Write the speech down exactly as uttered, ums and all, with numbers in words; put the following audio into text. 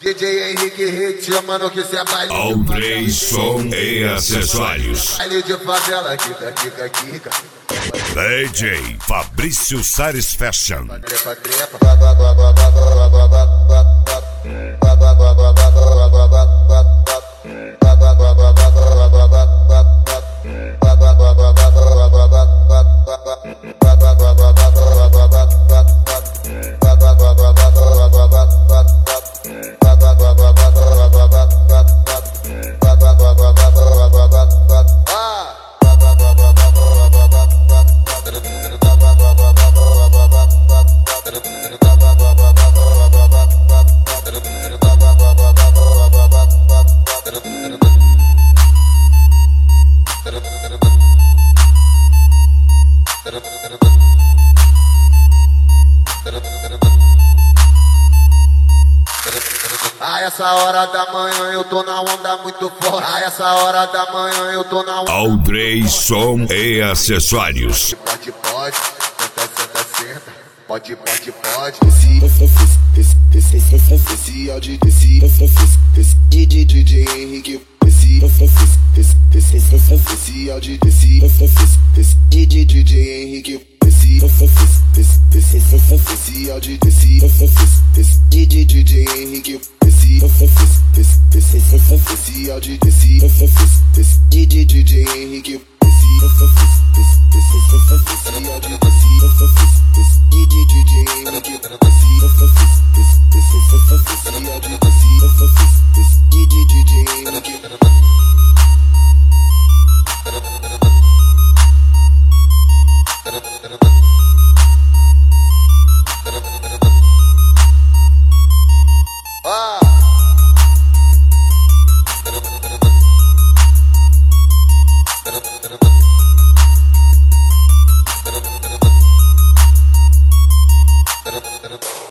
D J Henrique Hit, mano, que cê é baile de Aldrey Som e Acessórios. baile de favela, kika, kika, kika. D J Fabrício Sares Fashion. Trepa, trepa, ba, ba, ba, ba, ba, ba, ba, ba, ba, ba, ba, ba, ba, ba, a essa hora da manhã eu tô na onda muito forte. A essa hora da manhã eu tô na onda. Aldrey Som e Acessórios. Pode, pode, senta, senta, senta. Pode, pode, pode. Desci, desci, desci, desci, desci, Audi, desci, desci, D J Henrique, desci, desci, desci, desci, Audi, desci, desci, D J Henrique, desci, desci, desci, Audi, desci, desci, D J Henrique, desci, desci, desci, Audi, desci, desci, D J Henrique, desci, desci, Audi, desci. Ah!